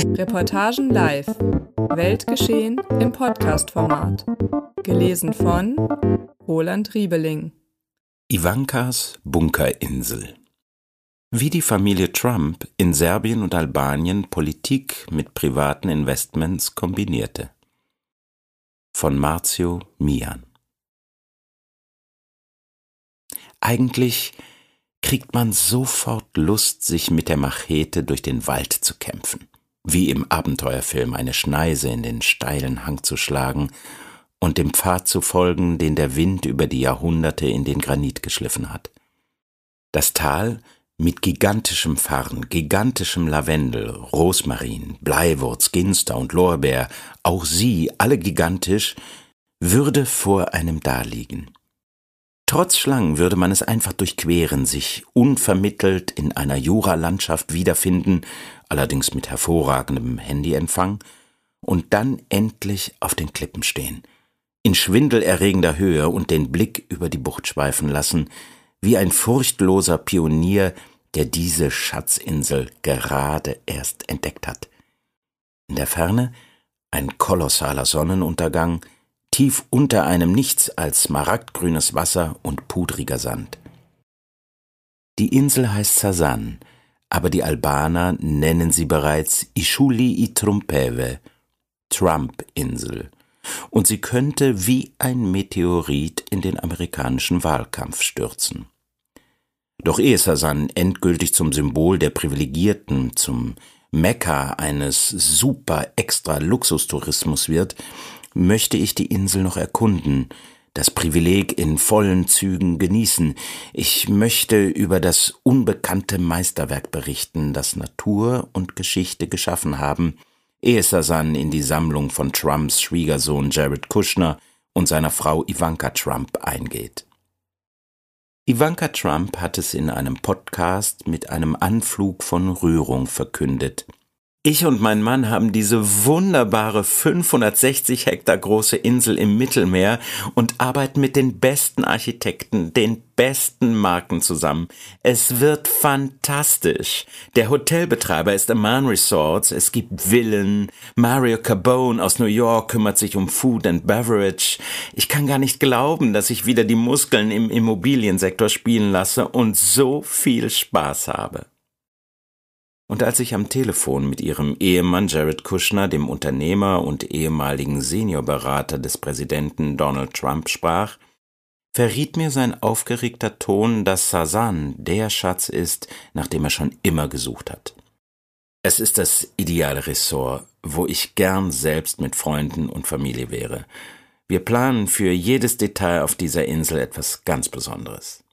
Reportagen live. Weltgeschehen im Podcast-Format. Gelesen von Roland Riebeling. Ivankas Bunkerinsel. Wie die Familie Trump in Serbien und Albanien Politik mit privaten Investments kombinierte. Von Marzio Mian. Eigentlich kriegt man sofort Lust, sich mit der Machete durch den Wald zu kämpfen, wie im Abenteuerfilm eine Schneise in den steilen Hang zu schlagen und dem Pfad zu folgen, den der Wind über die Jahrhunderte in den Granit geschliffen hat. Das Tal mit gigantischem Farn, gigantischem Lavendel, Rosmarin, Bleiwurz, Ginster und Lorbeer, auch sie, alle gigantisch, würde vor einem daliegen. Trotz Schlangen würde man es einfach durchqueren, sich unvermittelt in einer Jura-Landschaft wiederfinden, allerdings mit hervorragendem Handyempfang, und dann endlich auf den Klippen stehen, in schwindelerregender Höhe und den Blick über die Bucht schweifen lassen, wie ein furchtloser Pionier, der diese Schatzinsel gerade erst entdeckt hat. In der Ferne ein kolossaler Sonnenuntergang, tief unter einem nichts als smaragdgrünes Wasser und pudriger Sand. Die Insel heißt Sasan, aber die Albaner nennen sie bereits Ishuli i Trumpeve, Trump-Insel, und sie könnte wie ein Meteorit in den amerikanischen Wahlkampf stürzen. Doch ehe Sasan endgültig zum Symbol der Privilegierten, zum Mekka eines super-extra-Luxustourismus wird, möchte ich die Insel noch erkunden, das Privileg in vollen Zügen genießen. Ich möchte über das unbekannte Meisterwerk berichten, das Natur und Geschichte geschaffen haben, ehe Sasan in die Sammlung von Trumps Schwiegersohn Jared Kushner und seiner Frau Ivanka Trump eingeht. Ivanka Trump hat es in einem Podcast mit einem Anflug von Rührung verkündet. Ich und mein Mann haben diese wunderbare 560 Hektar große Insel im Mittelmeer und arbeiten mit den besten Architekten, den besten Marken zusammen. Es wird fantastisch. Der Hotelbetreiber ist Aman Resorts, es gibt Villen, Mario Carbone aus New York kümmert sich um Food and Beverage. Ich kann gar nicht glauben, dass ich wieder die Muskeln im Immobiliensektor spielen lasse und so viel Spaß habe. Und als ich am Telefon mit ihrem Ehemann Jared Kushner, dem Unternehmer und ehemaligen Seniorberater des Präsidenten Donald Trump, sprach, verriet mir sein aufgeregter Ton, dass Sasan der Schatz ist, nach dem er schon immer gesucht hat. Es ist das ideale Ressort, wo ich gern selbst mit Freunden und Familie wäre. Wir planen für jedes Detail auf dieser Insel etwas ganz Besonderes.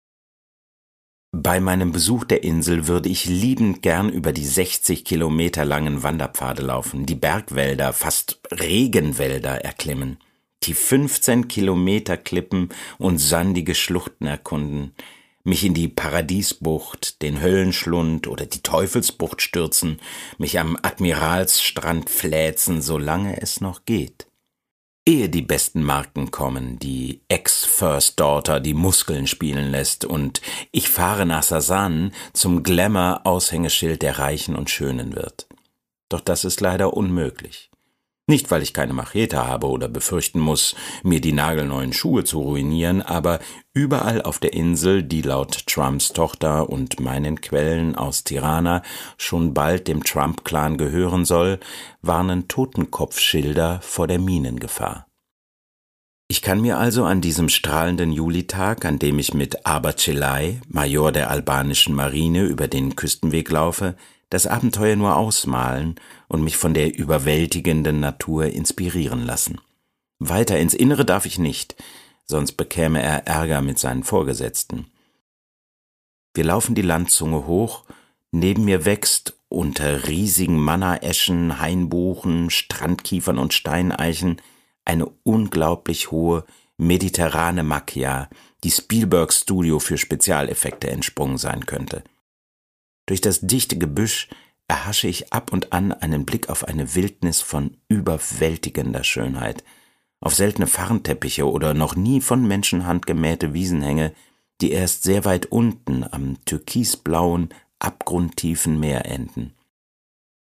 Bei meinem Besuch der Insel würde ich liebend gern über die 60 Kilometer langen Wanderpfade laufen, die Bergwälder, fast Regenwälder erklimmen, die 15 Kilometer Klippen und sandige Schluchten erkunden, mich in die Paradiesbucht, den Höllenschlund oder die Teufelsbucht stürzen, mich am Admiralsstrand fläzen, solange es noch geht. Ehe die besten Marken kommen, die Ex-First Daughter die Muskeln spielen lässt und ich fahre nach Sasan zum Glamour-Aushängeschild der Reichen und Schönen wird. Doch das ist leider unmöglich. Nicht, weil ich keine Machete habe oder befürchten muss, mir die nagelneuen Schuhe zu ruinieren, aber überall auf der Insel, die laut Trumps Tochter und meinen Quellen aus Tirana schon bald dem Trump-Clan gehören soll, warnen Totenkopfschilder vor der Minengefahr. Ich kann mir also an diesem strahlenden Julitag, an dem ich mit Aba Celai, Major der albanischen Marine, über den Küstenweg laufe, das Abenteuer nur ausmalen und mich von der überwältigenden Natur inspirieren lassen. Weiter ins Innere darf ich nicht, sonst bekäme er Ärger mit seinen Vorgesetzten. Wir laufen die Landzunge hoch, neben mir wächst unter riesigen Manna-Eschen, Hainbuchen, Strandkiefern und Steineichen eine unglaublich hohe mediterrane Macchia, die Spielbergs Studio für Spezialeffekte entsprungen sein könnte. Durch das dichte Gebüsch erhasche ich ab und an einen Blick auf eine Wildnis von überwältigender Schönheit, auf seltene Farnteppiche oder noch nie von Menschenhand gemähte Wiesenhänge, die erst sehr weit unten am türkisblauen, abgrundtiefen Meer enden.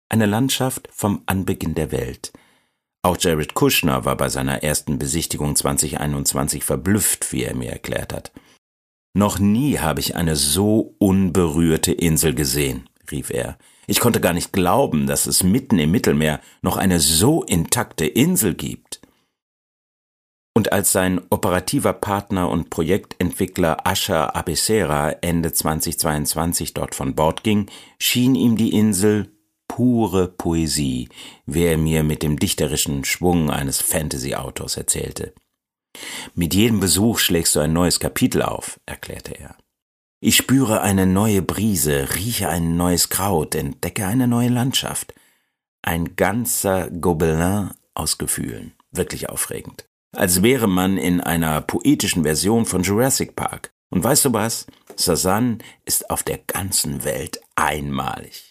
Eine Landschaft vom Anbeginn der Welt. Auch Jared Kushner war bei seiner ersten Besichtigung 2021 verblüfft, wie er mir erklärt hat. »Noch nie habe ich eine so unberührte Insel gesehen«, rief er. »Ich konnte gar nicht glauben, dass es mitten im Mittelmeer noch eine so intakte Insel gibt.« Und als sein operativer Partner und Projektentwickler Asher Abesera Ende 2022 dort von Bord ging, schien ihm die Insel pure Poesie, wie er mir mit dem dichterischen Schwung eines Fantasy-Autors erzählte. »Mit jedem Besuch schlägst du ein neues Kapitel auf«, erklärte er. »Ich spüre eine neue Brise, rieche ein neues Kraut, entdecke eine neue Landschaft. Ein ganzer Gobelin aus Gefühlen. Wirklich aufregend. Als wäre man in einer poetischen Version von Jurassic Park. Und weißt du was? Sasan ist auf der ganzen Welt einmalig.«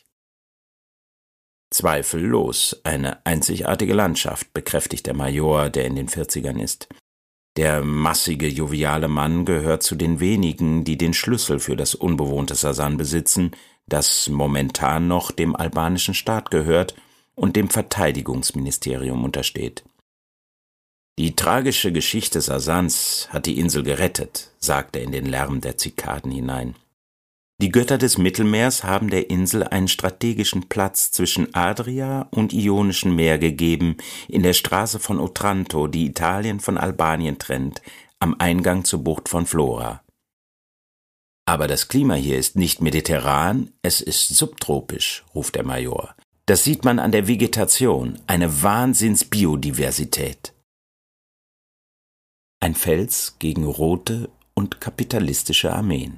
»Zweifellos eine einzigartige Landschaft«, bekräftigt der Major, der in den 40ern ist. Der massige, joviale Mann gehört zu den wenigen, die den Schlüssel für das unbewohnte Sasan besitzen, das momentan noch dem albanischen Staat gehört und dem Verteidigungsministerium untersteht. »Die tragische Geschichte Sasans hat die Insel gerettet«, sagt er in den Lärm der Zikaden hinein. Die Götter des Mittelmeers haben der Insel einen strategischen Platz zwischen Adria und Ionischen Meer gegeben, in der Straße von Otranto, die Italien von Albanien trennt, am Eingang zur Bucht von Flora. »Aber das Klima hier ist nicht mediterran, es ist subtropisch«, ruft der Major. »Das sieht man an der Vegetation, eine Wahnsinnsbiodiversität.« Ein Fels gegen rote und kapitalistische Armeen.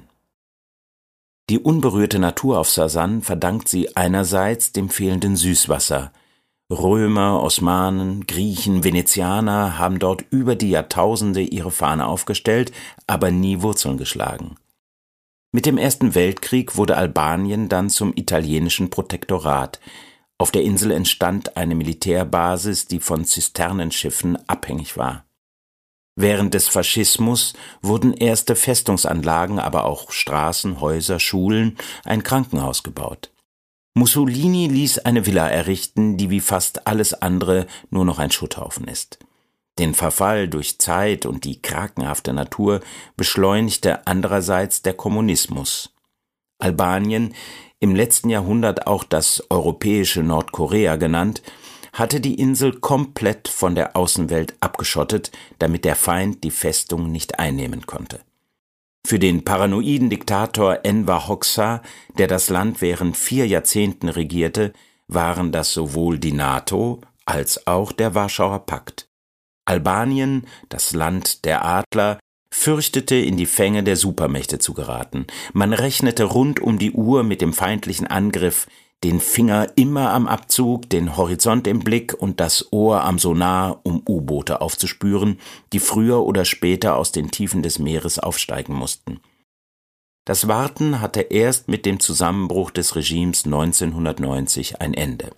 Die unberührte Natur auf Sasan verdankt sie einerseits dem fehlenden Süßwasser. Römer, Osmanen, Griechen, Venezianer haben dort über die Jahrtausende ihre Fahne aufgestellt, aber nie Wurzeln geschlagen. Mit dem Ersten Weltkrieg wurde Albanien dann zum italienischen Protektorat. Auf der Insel entstand eine Militärbasis, die von Zisternenschiffen abhängig war. Während des Faschismus wurden erste Festungsanlagen, aber auch Straßen, Häuser, Schulen, ein Krankenhaus gebaut. Mussolini ließ eine Villa errichten, die wie fast alles andere nur noch ein Schutthaufen ist. Den Verfall durch Zeit und die krakenhafte Natur beschleunigte andererseits der Kommunismus. Albanien, im letzten Jahrhundert auch das europäische Nordkorea genannt, hatte die Insel komplett von der Außenwelt abgeschottet, damit der Feind die Festung nicht einnehmen konnte. Für den paranoiden Diktator Enver Hoxha, der das Land während 4 Jahrzehnten regierte, waren das sowohl die NATO als auch der Warschauer Pakt. Albanien, das Land der Adler, fürchtete, in die Fänge der Supermächte zu geraten. Man rechnete rund um die Uhr mit dem feindlichen Angriff, den Finger immer am Abzug, den Horizont im Blick und das Ohr am Sonar, um U-Boote aufzuspüren, die früher oder später aus den Tiefen des Meeres aufsteigen mussten. Das Warten hatte erst mit dem Zusammenbruch des Regimes 1990 ein Ende.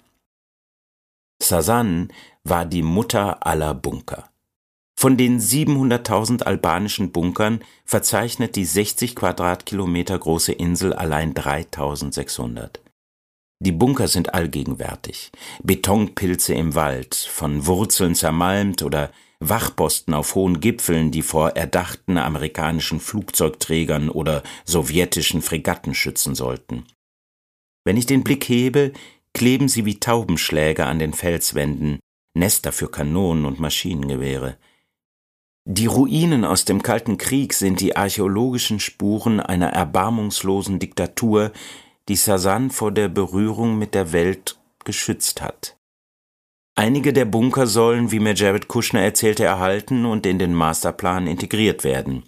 Sasan war die Mutter aller Bunker. Von den 700.000 albanischen Bunkern verzeichnet die 60 Quadratkilometer große Insel allein 3.600. Die Bunker sind allgegenwärtig. Betonpilze im Wald, von Wurzeln zermalmt, oder Wachposten auf hohen Gipfeln, die vor erdachten amerikanischen Flugzeugträgern oder sowjetischen Fregatten schützen sollten. Wenn ich den Blick hebe, kleben sie wie Taubenschläge an den Felswänden, Nester für Kanonen und Maschinengewehre. Die Ruinen aus dem Kalten Krieg sind die archäologischen Spuren einer erbarmungslosen Diktatur, die Sasan vor der Berührung mit der Welt geschützt hat. Einige der Bunker sollen, wie mir Jared Kushner erzählte, erhalten und in den Masterplan integriert werden.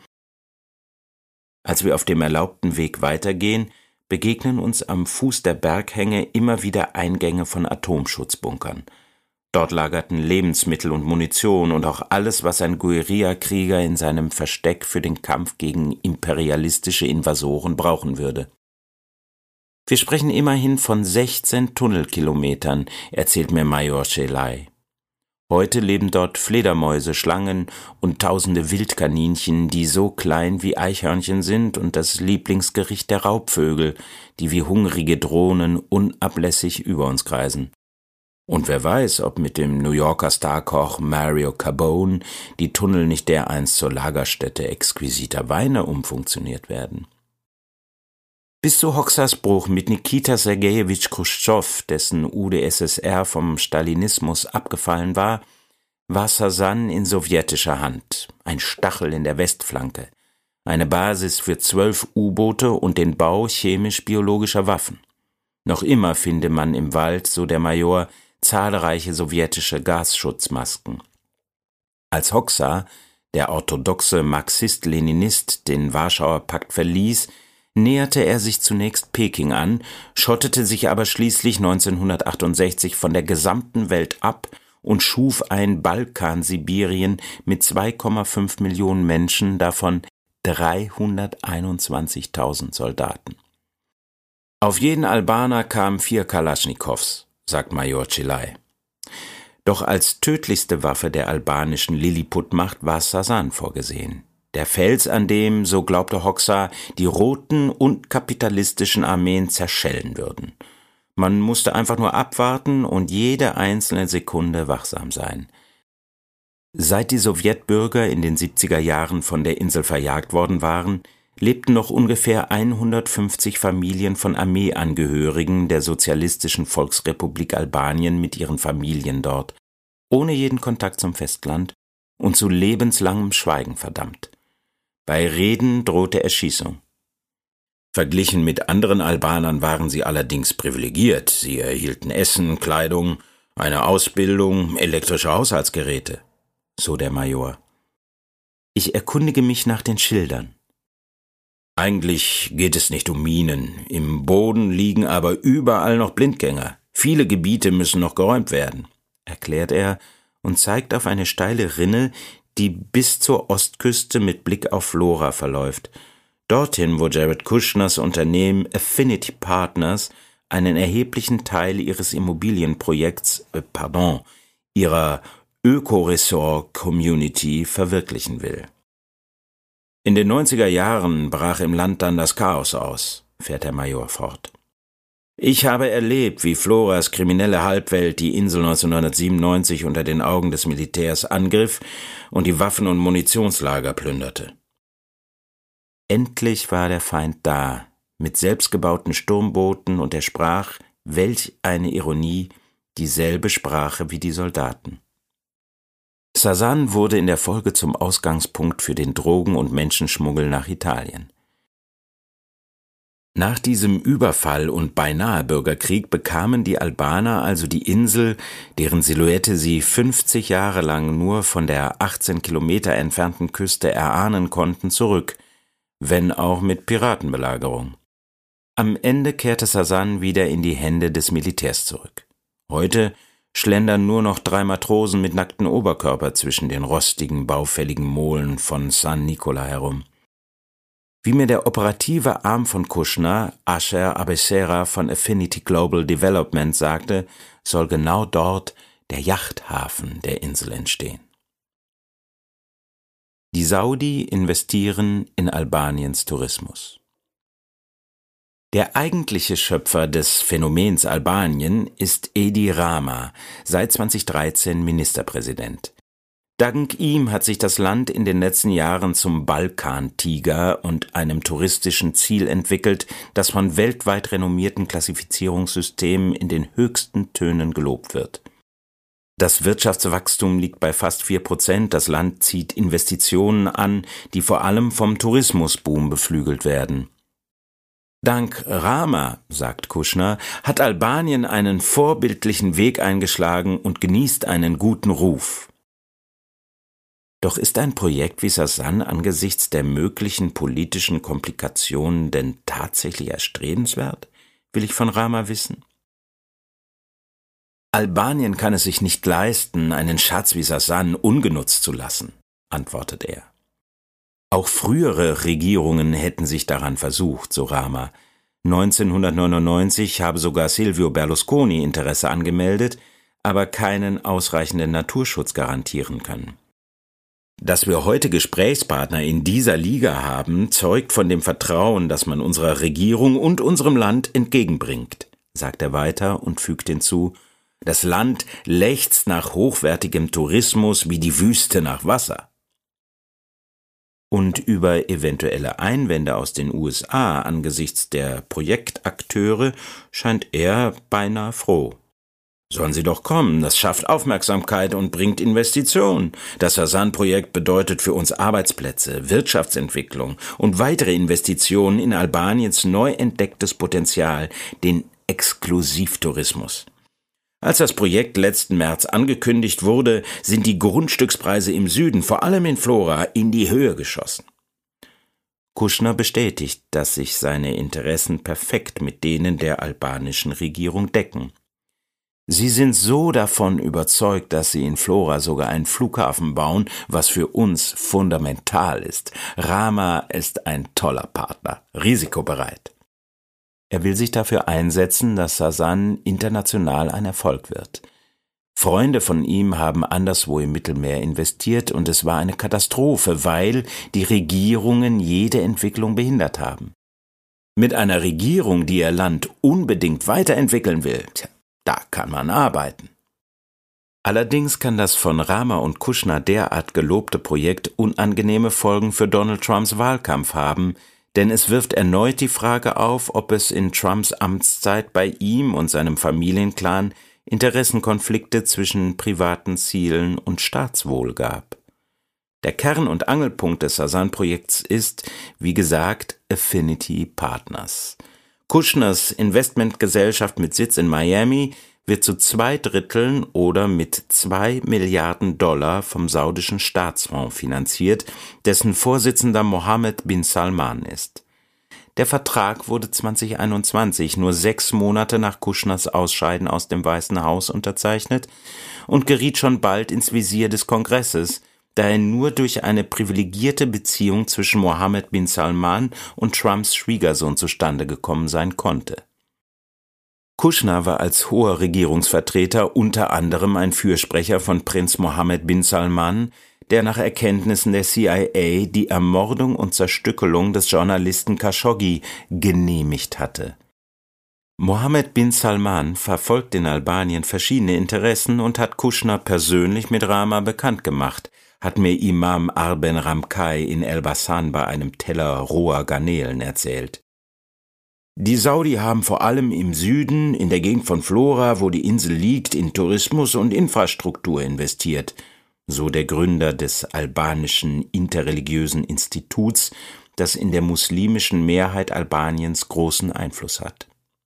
Als wir auf dem erlaubten Weg weitergehen, begegnen uns am Fuß der Berghänge immer wieder Eingänge von Atomschutzbunkern. Dort lagerten Lebensmittel und Munition und auch alles, was ein Guerillakrieger in seinem Versteck für den Kampf gegen imperialistische Invasoren brauchen würde. Wir sprechen immerhin von 16 Tunnelkilometern, erzählt mir Major Shelay. Heute leben dort Fledermäuse, Schlangen und tausende Wildkaninchen, die so klein wie Eichhörnchen sind und das Lieblingsgericht der Raubvögel, die wie hungrige Drohnen unablässig über uns kreisen. Und wer weiß, ob mit dem New Yorker Starkoch Mario Carbone die Tunnel nicht dereinst zur Lagerstätte exquisiter Weine umfunktioniert werden. Bis zu Hoxhas Bruch mit Nikita Sergejewitsch Chruschtschow, dessen UdSSR vom Stalinismus abgefallen war, war Sasan in sowjetischer Hand, ein Stachel in der Westflanke, eine Basis für 12 U-Boote und den Bau chemisch-biologischer Waffen. Noch immer finde man im Wald, so der Major, zahlreiche sowjetische Gasschutzmasken. Als Hoxha, der orthodoxe Marxist-Leninist, den Warschauer Pakt verließ, näherte er sich zunächst Peking an, schottete sich aber schließlich 1968 von der gesamten Welt ab und schuf ein Balkan-Sibirien mit 2,5 Millionen Menschen, davon 321.000 Soldaten. Auf jeden Albaner kamen 4 Kalaschnikows, sagt Major Tschilai. Doch als tödlichste Waffe der albanischen Lilliput-Macht war Sasan vorgesehen. Der Fels, an dem, so glaubte Hoxha, die roten und kapitalistischen Armeen zerschellen würden. Man musste einfach nur abwarten und jede einzelne Sekunde wachsam sein. Seit die Sowjetbürger in den 70er Jahren von der Insel verjagt worden waren, lebten noch ungefähr 150 Familien von Armeeangehörigen der Sozialistischen Volksrepublik Albanien mit ihren Familien dort, ohne jeden Kontakt zum Festland und zu lebenslangem Schweigen verdammt. Bei Reden drohte Erschießung. Verglichen mit anderen Albanern waren sie allerdings privilegiert. Sie erhielten Essen, Kleidung, eine Ausbildung, elektrische Haushaltsgeräte, so der Major. Ich erkundige mich nach den Schildern. Eigentlich geht es nicht um Minen. Im Boden liegen aber überall noch Blindgänger. Viele Gebiete müssen noch geräumt werden, erklärt er und zeigt auf eine steile Rinne, die bis zur Ostküste mit Blick auf Flora verläuft. Dorthin, wo Jared Kushners Unternehmen Affinity Partners einen erheblichen Teil ihres Immobilienprojekts, ihrer Öko-Resort-Community verwirklichen will. In den 90er Jahren brach im Land dann das Chaos aus, fährt der Major fort. Ich habe erlebt, wie Floras kriminelle Halbwelt die Insel 1997 unter den Augen des Militärs angriff und die Waffen- und Munitionslager plünderte. Endlich war der Feind da, mit selbstgebauten Sturmbooten, und er sprach, welch eine Ironie, dieselbe Sprache wie die Soldaten. Sasan wurde in der Folge zum Ausgangspunkt für den Drogen- und Menschenschmuggel nach Italien. Nach diesem Überfall und beinahe Bürgerkrieg bekamen die Albaner also die Insel, deren Silhouette sie 50 Jahre lang nur von der 18 Kilometer entfernten Küste erahnen konnten, zurück, wenn auch mit Piratenbelagerung. Am Ende kehrte Sasan wieder in die Hände des Militärs zurück. Heute schlendern nur noch 3 Matrosen mit nacktem Oberkörper zwischen den rostigen, baufälligen Molen von San Nicola herum. Wie mir der operative Arm von Kushner, Asher Abessera von Affinity Global Development, sagte, soll genau dort der Yachthafen der Insel entstehen. Die Saudi investieren in Albaniens Tourismus. Der eigentliche Schöpfer des Phänomens Albanien ist Edi Rama, seit 2013 Ministerpräsident. Dank ihm hat sich das Land in den letzten Jahren zum Balkan-Tiger und einem touristischen Ziel entwickelt, das von weltweit renommierten Klassifizierungssystemen in den höchsten Tönen gelobt wird. Das Wirtschaftswachstum liegt bei fast 4%, das Land zieht Investitionen an, die vor allem vom Tourismusboom beflügelt werden. Dank Rama, sagt Kushner, hat Albanien einen vorbildlichen Weg eingeschlagen und genießt einen guten Ruf. Doch ist ein Projekt wie Sasan angesichts der möglichen politischen Komplikationen denn tatsächlich erstrebenswert, will ich von Rama wissen. Albanien kann es sich nicht leisten, einen Schatz wie Sasan ungenutzt zu lassen, antwortet er. Auch frühere Regierungen hätten sich daran versucht, so Rama. 1999 habe sogar Silvio Berlusconi Interesse angemeldet, aber keinen ausreichenden Naturschutz garantieren können. Dass wir heute Gesprächspartner in dieser Liga haben, zeugt von dem Vertrauen, das man unserer Regierung und unserem Land entgegenbringt, sagt er weiter und fügt hinzu: Das Land lechzt nach hochwertigem Tourismus wie die Wüste nach Wasser. Und über eventuelle Einwände aus den USA angesichts der Projektakteure scheint er beinahe froh. Sollen sie doch kommen, das schafft Aufmerksamkeit und bringt Investitionen. Das Sasan-Projekt bedeutet für uns Arbeitsplätze, Wirtschaftsentwicklung und weitere Investitionen in Albaniens neu entdecktes Potenzial, den Exklusivtourismus. Als das Projekt letzten März angekündigt wurde, sind die Grundstückspreise im Süden, vor allem in Flora, in die Höhe geschossen. Kushner bestätigt, dass sich seine Interessen perfekt mit denen der albanischen Regierung decken. Sie sind so davon überzeugt, dass sie in Flora sogar einen Flughafen bauen, was für uns fundamental ist. Rama ist ein toller Partner, risikobereit. Er will sich dafür einsetzen, dass Sasan international ein Erfolg wird. Freunde von ihm haben anderswo im Mittelmeer investiert und es war eine Katastrophe, weil die Regierungen jede Entwicklung behindert haben. Mit einer Regierung, die ihr Land unbedingt weiterentwickeln will, da kann man arbeiten. Allerdings kann das von Rama und Kushner derart gelobte Projekt unangenehme Folgen für Donald Trumps Wahlkampf haben, denn es wirft erneut die Frage auf, ob es in Trumps Amtszeit bei ihm und seinem Familienclan Interessenkonflikte zwischen privaten Zielen und Staatswohl gab. Der Kern- und Angelpunkt des Sasan-Projekts ist, wie gesagt, Affinity Partners. Kushners Investmentgesellschaft mit Sitz in Miami wird zu 2/3 oder mit $2 Milliarden vom saudischen Staatsfonds finanziert, dessen Vorsitzender Mohammed bin Salman ist. Der Vertrag wurde 2021, nur 6 Monate nach Kushners Ausscheiden aus dem Weißen Haus, unterzeichnet und geriet schon bald ins Visier des Kongresses, da er nur durch eine privilegierte Beziehung zwischen Mohammed bin Salman und Trumps Schwiegersohn zustande gekommen sein konnte. Kushner war als hoher Regierungsvertreter unter anderem ein Fürsprecher von Prinz Mohammed bin Salman, der nach Erkenntnissen der CIA die Ermordung und Zerstückelung des Journalisten Khashoggi genehmigt hatte. Mohammed bin Salman verfolgt in Albanien verschiedene Interessen und hat Kushner persönlich mit Rama bekannt gemacht, hat mir Imam Arben Ramkay in Elbasan bei einem Teller roher Garnelen erzählt. Die Saudi haben vor allem im Süden, in der Gegend von Flora, wo die Insel liegt, in Tourismus und Infrastruktur investiert, so der Gründer des albanischen interreligiösen Instituts, das in der muslimischen Mehrheit Albaniens großen Einfluss hat.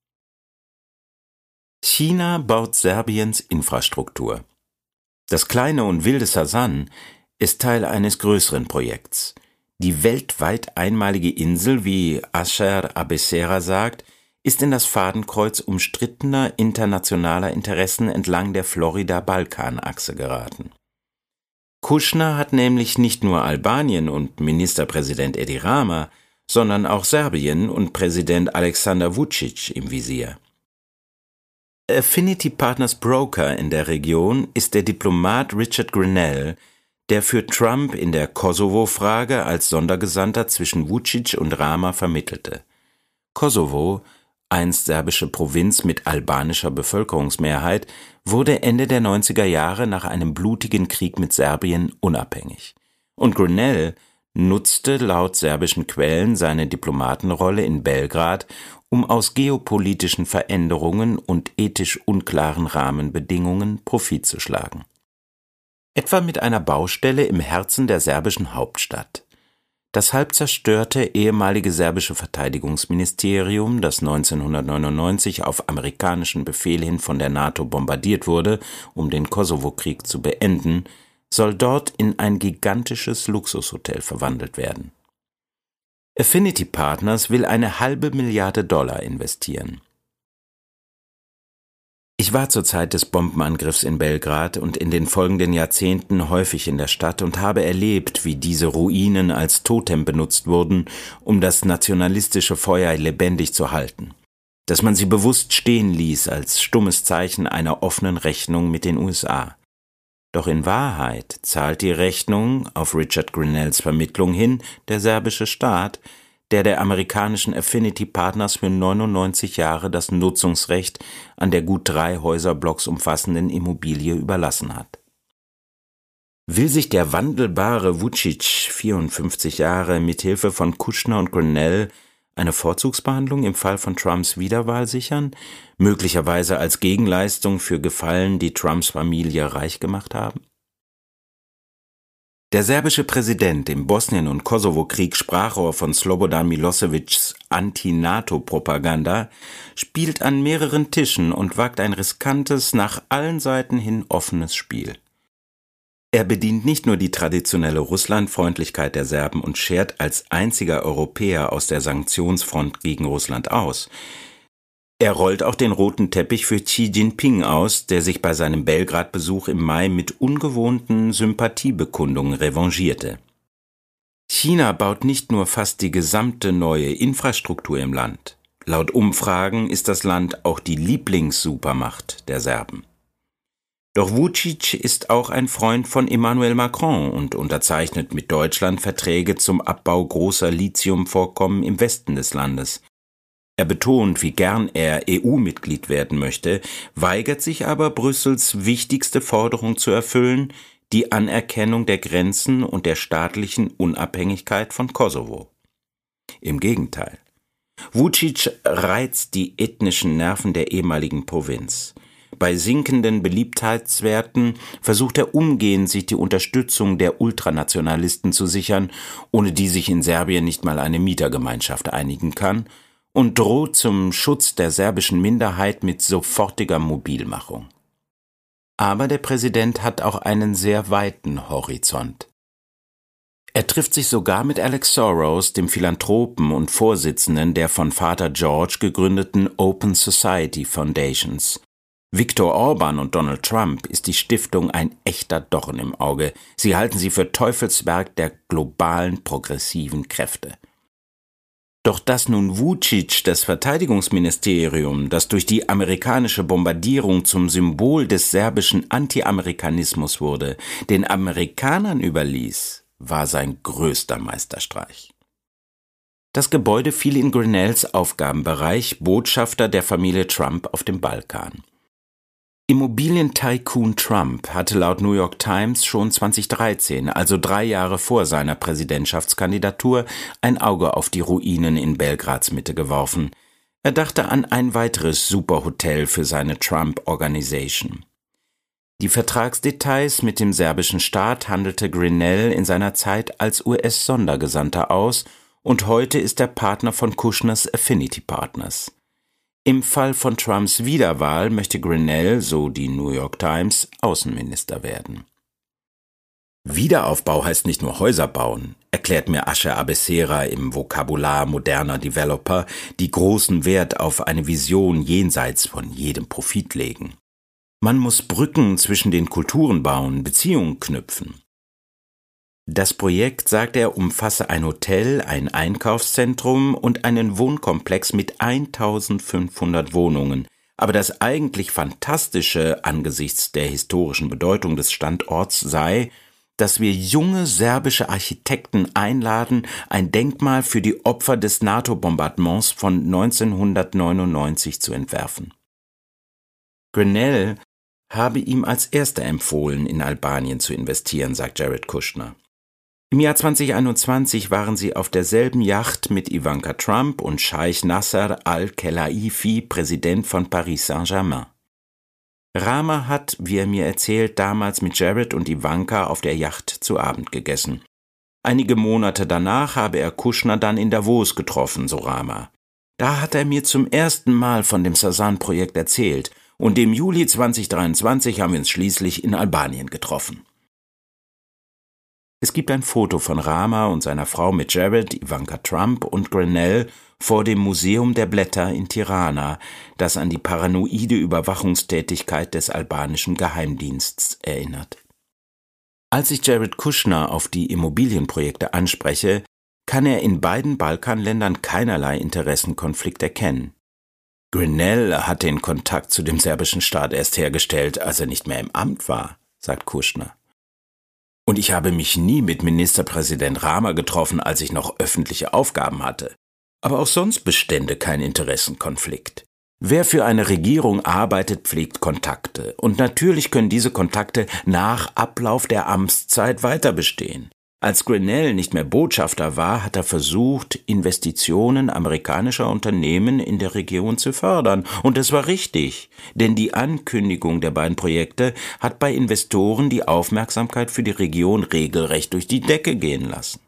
China baut Serbiens Infrastruktur. Das kleine und wilde Sasan ist Teil eines größeren Projekts. Die weltweit einmalige Insel, wie Asher Abessera sagt, ist in das Fadenkreuz umstrittener internationaler Interessen entlang der Florida-Balkan-Achse geraten. Kushner hat nämlich nicht nur Albanien und Ministerpräsident Edi Rama, sondern auch Serbien und Präsident Aleksandar Vučić im Visier. Affinity Partners Broker in der Region ist der Diplomat Richard Grenell, der für Trump in der Kosovo-Frage als Sondergesandter zwischen Vučić und Rama vermittelte. Kosovo, einst serbische Provinz mit albanischer Bevölkerungsmehrheit, wurde Ende der 90er Jahre nach einem blutigen Krieg mit Serbien unabhängig. Und Grenell nutzte laut serbischen Quellen seine Diplomatenrolle in Belgrad, um aus geopolitischen Veränderungen und ethisch unklaren Rahmenbedingungen Profit zu schlagen. Etwa mit einer Baustelle im Herzen der serbischen Hauptstadt. Das halb zerstörte ehemalige serbische Verteidigungsministerium, das 1999 auf amerikanischen Befehl hin von der NATO bombardiert wurde, um den Kosovo-Krieg zu beenden, soll dort in ein gigantisches Luxushotel verwandelt werden. Affinity Partners will $500 Millionen investieren. Ich war zur Zeit des Bombenangriffs in Belgrad und in den folgenden Jahrzehnten häufig in der Stadt und habe erlebt, wie diese Ruinen als Totem benutzt wurden, um das nationalistische Feuer lebendig zu halten. dass man sie bewusst stehen ließ als stummes Zeichen einer offenen Rechnung mit den USA. Doch in Wahrheit zahlt die Rechnung auf Richard Grenells Vermittlung hin der serbische Staat, der amerikanischen Affinity Partners für 99 Jahre das Nutzungsrecht an der gut 3 Häuserblocks umfassenden Immobilie überlassen hat. Will sich der wandelbare Vučić, 54 Jahre, mithilfe von Kushner und Grenell eine Vorzugsbehandlung im Fall von Trumps Wiederwahl sichern, möglicherweise als Gegenleistung für Gefallen, die Trumps Familie reich gemacht haben? Der serbische Präsident im Bosnien- und Kosovo-Krieg, Sprachrohr von Slobodan Miloševićs Anti-NATO-Propaganda, spielt an mehreren Tischen und wagt ein riskantes, nach allen Seiten hin offenes Spiel. Er bedient nicht nur die traditionelle Russlandfreundlichkeit der Serben und schert als einziger Europäer aus der Sanktionsfront gegen Russland aus. Er rollt auch den roten Teppich für Xi Jinping aus, der sich bei seinem Belgrad-Besuch im Mai mit ungewohnten Sympathiebekundungen revanchierte. China baut nicht nur fast die gesamte neue Infrastruktur im Land. Laut Umfragen ist das Land auch die Lieblingssupermacht der Serben. Doch Vučić ist auch ein Freund von Emmanuel Macron und unterzeichnet mit Deutschland Verträge zum Abbau großer Lithiumvorkommen im Westen des Landes. Er betont, wie gern er EU-Mitglied werden möchte, weigert sich aber, Brüssels wichtigste Forderung zu erfüllen, die Anerkennung der Grenzen und der staatlichen Unabhängigkeit von Kosovo. Im Gegenteil. Vučić reizt die ethnischen Nerven der ehemaligen Provinz. Bei sinkenden Beliebtheitswerten versucht er umgehend, sich die Unterstützung der Ultranationalisten zu sichern, ohne die sich in Serbien nicht mal eine Mietergemeinschaft einigen kann, und droht zum Schutz der serbischen Minderheit mit sofortiger Mobilmachung. Aber der Präsident hat auch einen sehr weiten Horizont. Er trifft sich sogar mit Alex Soros, dem Philanthropen und Vorsitzenden der von Vater George gegründeten Open Society Foundations. Viktor Orban und Donald Trump ist die Stiftung ein echter Dorn im Auge. Sie halten sie für Teufelswerk der globalen progressiven Kräfte. Doch dass nun Vučić das Verteidigungsministerium, das durch die amerikanische Bombardierung zum Symbol des serbischen Anti-Amerikanismus wurde, den Amerikanern überließ, war sein größter Meisterstreich. Das Gebäude fiel in Grenells Aufgabenbereich, Botschafter der Familie Trump auf dem Balkan. Immobilien-Tycoon Trump hatte laut New York Times schon 2013, also 3 Jahre vor seiner Präsidentschaftskandidatur, ein Auge auf die Ruinen in Belgrads Mitte geworfen. Er dachte an ein weiteres Superhotel für seine Trump-Organisation. Die Vertragsdetails mit dem serbischen Staat handelte Grenell in seiner Zeit als US-Sondergesandter aus und heute ist er Partner von Kushners Affinity Partners. Im Fall von Trumps Wiederwahl möchte Grenell, so die New York Times, Außenminister werden. Wiederaufbau heißt nicht nur Häuser bauen, erklärt mir Asher Abessera im Vokabular moderner Developer, die großen Wert auf eine Vision jenseits von jedem Profit legen. Man muss Brücken zwischen den Kulturen bauen, Beziehungen knüpfen. Das Projekt, sagt er, umfasse ein Hotel, ein Einkaufszentrum und einen Wohnkomplex mit 1500 Wohnungen. Aber das eigentlich Fantastische angesichts der historischen Bedeutung des Standorts sei, dass wir junge serbische Architekten einladen, ein Denkmal für die Opfer des NATO-Bombardements von 1999 zu entwerfen. Grenell habe ihm als erster empfohlen, in Albanien zu investieren, sagt Jared Kushner. Im Jahr 2021 waren sie auf derselben Yacht mit Ivanka Trump und Scheich Nasser al-Khelaifi, Präsident von Paris Saint-Germain. Rama hat, wie er mir erzählt, damals mit Jared und Ivanka auf der Yacht zu Abend gegessen. Einige Monate danach habe er Kushner dann in Davos getroffen, so Rama. Da hat er mir zum ersten Mal von dem Sazan-Projekt erzählt und im Juli 2023 haben wir uns schließlich in Albanien getroffen. Es gibt ein Foto von Rama und seiner Frau mit Jared, Ivanka Trump und Grenell vor dem Museum der Blätter in Tirana, das an die paranoide Überwachungstätigkeit des albanischen Geheimdienstes erinnert. Als ich Jared Kushner auf die Immobilienprojekte anspreche, kann er in beiden Balkanländern keinerlei Interessenkonflikt erkennen. Grenell hat den Kontakt zu dem serbischen Staat erst hergestellt, als er nicht mehr im Amt war, sagt Kushner. Und ich habe mich nie mit Ministerpräsident Rama getroffen, als ich noch öffentliche Aufgaben hatte. Aber auch sonst bestände kein Interessenkonflikt. Wer für eine Regierung arbeitet, pflegt Kontakte. Und natürlich können diese Kontakte nach Ablauf der Amtszeit weiter bestehen. Als Grenell nicht mehr Botschafter war, hat er versucht, Investitionen amerikanischer Unternehmen in der Region zu fördern. Und das war richtig, denn die Ankündigung der beiden Projekte hat bei Investoren die Aufmerksamkeit für die Region regelrecht durch die Decke gehen lassen.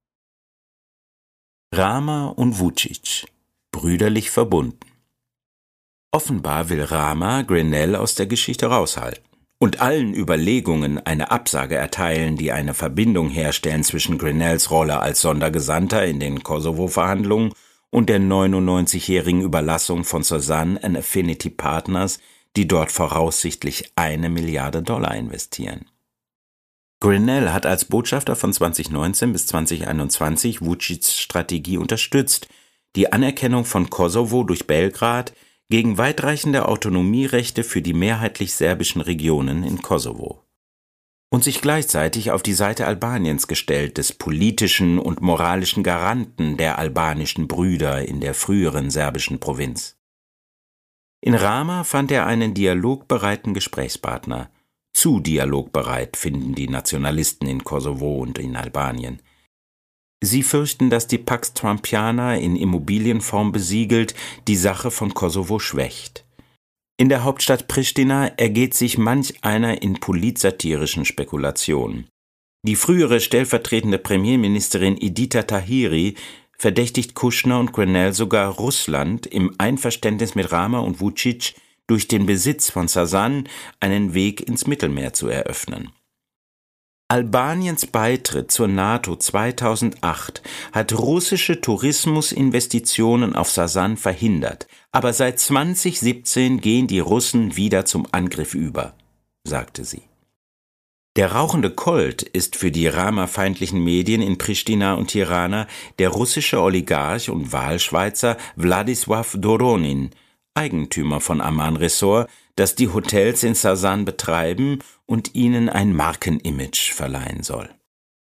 Rama und Vučić, brüderlich verbunden. Offenbar will Rama Grenell aus der Geschichte raushalten und allen Überlegungen eine Absage erteilen, die eine Verbindung herstellen zwischen Grenells Rolle als Sondergesandter in den Kosovo-Verhandlungen und der 99-jährigen Überlassung von Sazan and Affinity Partners, die dort voraussichtlich $1 Milliarde investieren. Grenell hat als Botschafter von 2019 bis 2021 Vučićs Strategie unterstützt, die Anerkennung von Kosovo durch Belgrad gegen weitreichende Autonomierechte für die mehrheitlich serbischen Regionen in Kosovo und sich gleichzeitig auf die Seite Albaniens gestellt, des politischen und moralischen Garanten der albanischen Brüder in der früheren serbischen Provinz. In Rama fand er einen dialogbereiten Gesprächspartner. Zu dialogbereit finden die Nationalisten in Kosovo und in Albanien. Sie fürchten, dass die Pax Trumpiana in Immobilienform besiegelt die Sache von Kosovo schwächt. In der Hauptstadt Pristina ergeht sich manch einer in politsatirischen Spekulationen. Die frühere stellvertretende Premierministerin Idita Tahiri verdächtigt Kushner und Grenell sogar, Russland im Einverständnis mit Rama und Vučić durch den Besitz von Sazan einen Weg ins Mittelmeer zu eröffnen. Albaniens Beitritt zur NATO 2008 hat russische Tourismusinvestitionen auf Sazan verhindert, aber seit 2017 gehen die Russen wieder zum Angriff über, sagte sie. Der rauchende Colt ist für die Rama-feindlichen Medien in Pristina und Tirana der russische Oligarch und Wahlschweizer Wladislaw Doronin, Eigentümer von Amman Resort, das die Hotels in Sazan betreiben und ihnen ein Markenimage verleihen soll.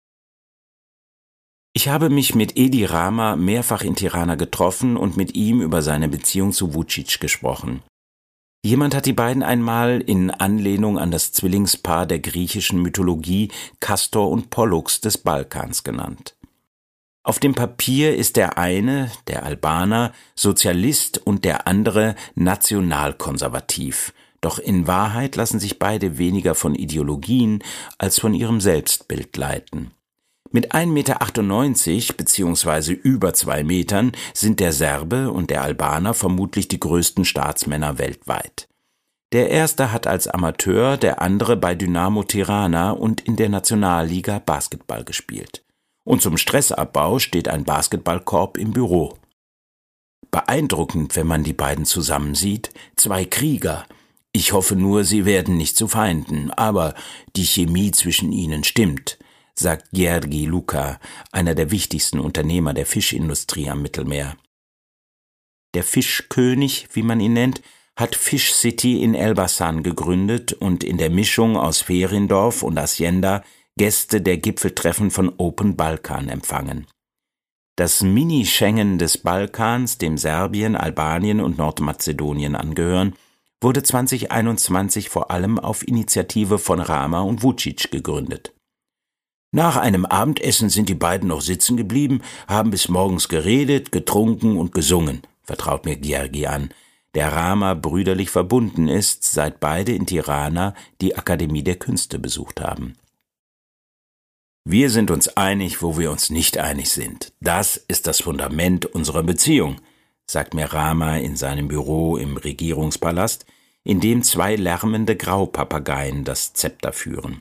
Ich habe mich mit Edi Rama mehrfach in Tirana getroffen und mit ihm über seine Beziehung zu Vučić gesprochen. Jemand hat die beiden einmal in Anlehnung an das Zwillingspaar der griechischen Mythologie Kastor und Pollux des Balkans genannt. Auf dem Papier ist der eine, der Albaner, Sozialist und der andere nationalkonservativ. Doch in Wahrheit lassen sich beide weniger von Ideologien als von ihrem Selbstbild leiten. Mit 1,98 Meter bzw. über 2 Metern sind der Serbe und der Albaner vermutlich die größten Staatsmänner weltweit. Der erste hat als Amateur, der andere bei Dynamo Tirana und in der Nationalliga Basketball gespielt. Und zum Stressabbau steht ein Basketballkorb im Büro. Beeindruckend, wenn man die beiden zusammensieht, 2 Krieger. Ich hoffe nur, sie werden nicht zu Feinden, aber die Chemie zwischen ihnen stimmt, sagt Gheorghe Luca, einer der wichtigsten Unternehmer der Fischindustrie am Mittelmeer. Der Fischkönig, wie man ihn nennt, hat Fish City in Elbasan gegründet und in der Mischung aus Feriendorf und Hacienda Gäste der Gipfeltreffen von Open Balkan empfangen. Das Mini-Schengen des Balkans, dem Serbien, Albanien und Nordmazedonien angehören, wurde 2021 vor allem auf Initiative von Rama und Vučić gegründet. Nach einem Abendessen sind die beiden noch sitzen geblieben, haben bis morgens geredet, getrunken und gesungen, vertraut mir Gheorghe an, der Rama brüderlich verbunden ist, seit beide in Tirana die Akademie der Künste besucht haben. Wir sind uns einig, wo wir uns nicht einig sind. Das ist das Fundament unserer Beziehung, sagt mir Rama in seinem Büro im Regierungspalast, in dem 2 lärmende Graupapageien das Zepter führen.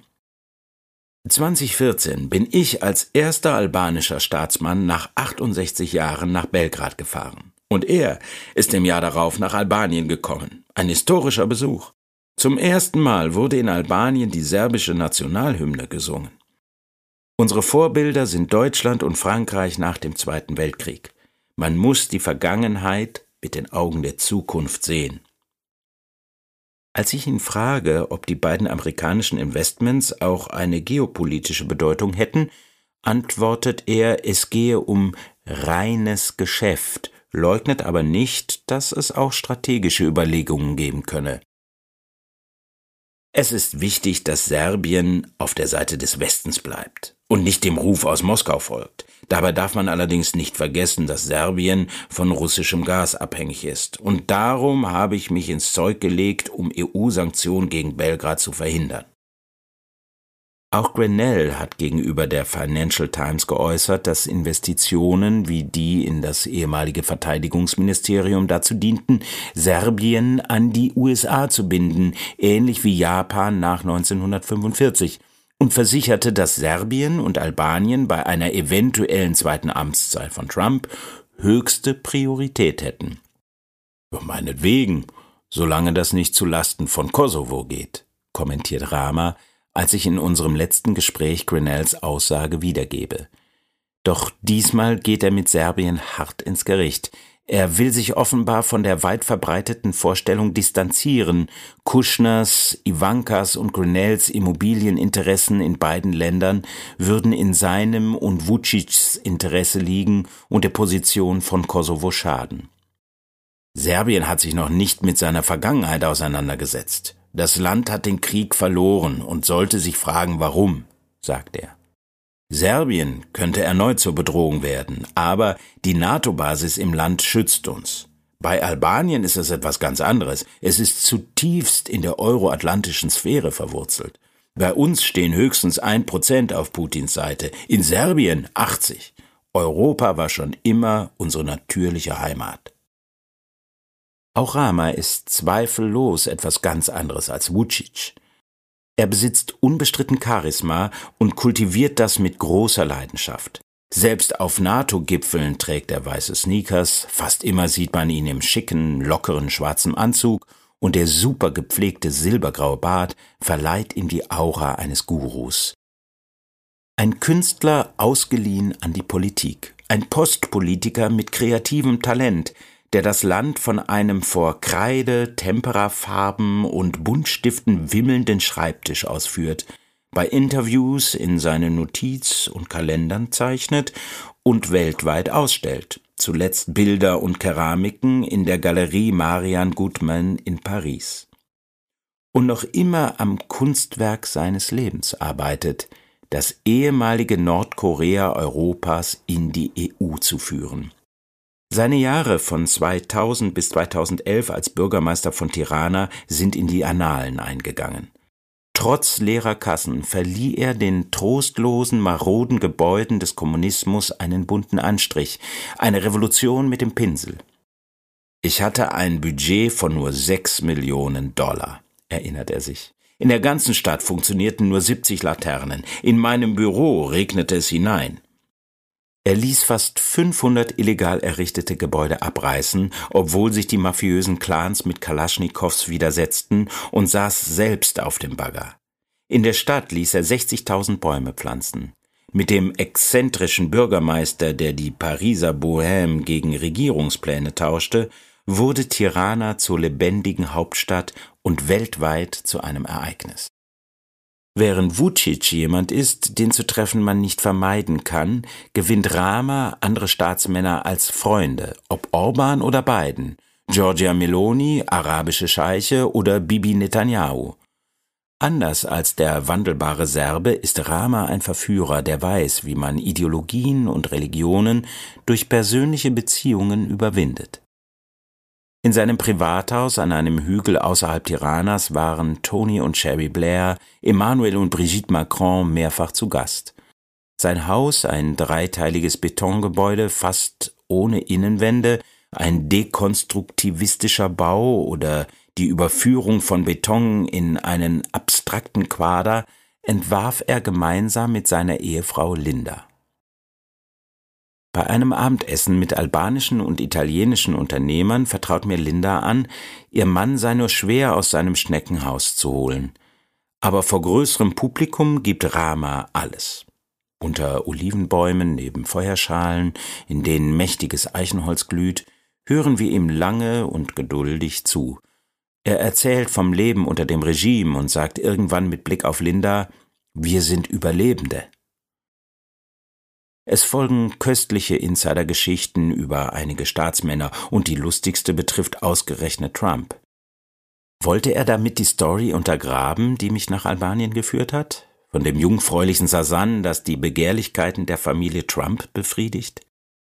2014 bin ich als erster albanischer Staatsmann nach 68 Jahren nach Belgrad gefahren. Und er ist im Jahr darauf nach Albanien gekommen. Ein historischer Besuch. Zum ersten Mal wurde in Albanien die serbische Nationalhymne gesungen. Unsere Vorbilder sind Deutschland und Frankreich nach dem Zweiten Weltkrieg. Man muss die Vergangenheit mit den Augen der Zukunft sehen. Als ich ihn frage, ob die beiden amerikanischen Investments auch eine geopolitische Bedeutung hätten, antwortet er, es gehe um reines Geschäft, leugnet aber nicht, dass es auch strategische Überlegungen geben könne. Es ist wichtig, dass Serbien auf der Seite des Westens bleibt und nicht dem Ruf aus Moskau folgt. Dabei darf man allerdings nicht vergessen, dass Serbien von russischem Gas abhängig ist. Und darum habe ich mich ins Zeug gelegt, um EU-Sanktionen gegen Belgrad zu verhindern. Auch Grenell hat gegenüber der Financial Times geäußert, dass Investitionen wie die in das ehemalige Verteidigungsministerium dazu dienten, Serbien an die USA zu binden, ähnlich wie Japan nach 1945, und versicherte, dass Serbien und Albanien bei einer eventuellen zweiten Amtszeit von Trump höchste Priorität hätten. Ja, meinetwegen, solange das nicht zu Lasten von Kosovo geht, kommentiert Rama, als ich in unserem letzten Gespräch Grenells Aussage wiedergebe. Doch diesmal geht er mit Serbien hart ins Gericht. Er will sich offenbar von der weit verbreiteten Vorstellung distanzieren, Kushners, Ivankas und Grenells Immobilieninteressen in beiden Ländern würden in seinem und Vučićs Interesse liegen und der Position von Kosovo schaden. Serbien hat sich noch nicht mit seiner Vergangenheit auseinandergesetzt. Das Land hat den Krieg verloren und sollte sich fragen, warum, sagt er. Serbien könnte erneut zur Bedrohung werden, aber die NATO-Basis im Land schützt uns. Bei Albanien ist es etwas ganz anderes. Es ist zutiefst in der euroatlantischen Sphäre verwurzelt. Bei uns stehen höchstens 1% auf Putins Seite, in Serbien 80%. Europa war schon immer unsere natürliche Heimat. Auch Rama ist zweifellos etwas ganz anderes als Vučić. Er besitzt unbestritten Charisma und kultiviert das mit großer Leidenschaft. Selbst auf NATO-Gipfeln trägt er weiße Sneakers, fast immer sieht man ihn im schicken, lockeren schwarzen Anzug und der super gepflegte silbergraue Bart verleiht ihm die Aura eines Gurus. Ein Künstler ausgeliehen an die Politik, ein Postpolitiker mit kreativem Talent, der das Land von einem vor Kreide, Temperafarben und Buntstiften wimmelnden Schreibtisch ausführt, bei Interviews in seinen Notiz- und Kalendern zeichnet und weltweit ausstellt, zuletzt Bilder und Keramiken in der Galerie Marian Gutmann in Paris. Und noch immer am Kunstwerk seines Lebens arbeitet, das ehemalige Nordkorea Europas in die EU zu führen. Seine Jahre von 2000 bis 2011 als Bürgermeister von Tirana sind in die Annalen eingegangen. Trotz leerer Kassen verlieh er den trostlosen, maroden Gebäuden des Kommunismus einen bunten Anstrich, eine Revolution mit dem Pinsel. Ich hatte ein Budget von nur $6 Millionen, erinnert er sich. In der ganzen Stadt funktionierten nur 70 Laternen. In meinem Büro regnete es hinein. Er ließ fast 500 illegal errichtete Gebäude abreißen, obwohl sich die mafiösen Clans mit Kalaschnikows widersetzten, und saß selbst auf dem Bagger. In der Stadt ließ er 60.000 Bäume pflanzen. Mit dem exzentrischen Bürgermeister, der die Pariser Bohème gegen Regierungspläne tauschte, wurde Tirana zur lebendigen Hauptstadt und weltweit zu einem Ereignis. Während Vučić jemand ist, den zu treffen man nicht vermeiden kann, gewinnt Rama andere Staatsmänner als Freunde, ob Orban oder Biden, Giorgia Meloni, arabische Scheiche oder Bibi Netanyahu. Anders als der wandelbare Serbe ist Rama ein Verführer, der weiß, wie man Ideologien und Religionen durch persönliche Beziehungen überwindet. In seinem Privathaus an einem Hügel außerhalb Tiranas waren Tony und Sherry Blair, Emmanuel und Brigitte Macron mehrfach zu Gast. Sein Haus, ein dreiteiliges Betongebäude, fast ohne Innenwände, ein dekonstruktivistischer Bau oder die Überführung von Beton in einen abstrakten Quader, entwarf er gemeinsam mit seiner Ehefrau Linda. Bei einem Abendessen mit albanischen und italienischen Unternehmern vertraut mir Linda an, ihr Mann sei nur schwer aus seinem Schneckenhaus zu holen. Aber vor größerem Publikum gibt Rama alles. Unter Olivenbäumen, neben Feuerschalen, in denen mächtiges Eichenholz glüht, hören wir ihm lange und geduldig zu. Er erzählt vom Leben unter dem Regime und sagt irgendwann mit Blick auf Linda: Wir sind Überlebende. Es folgen köstliche Insidergeschichten über einige Staatsmänner und die lustigste betrifft ausgerechnet Trump. Wollte er damit die Story untergraben, die mich nach Albanien geführt hat? Von dem jungfräulichen Sasan, das die Begehrlichkeiten der Familie Trump befriedigt?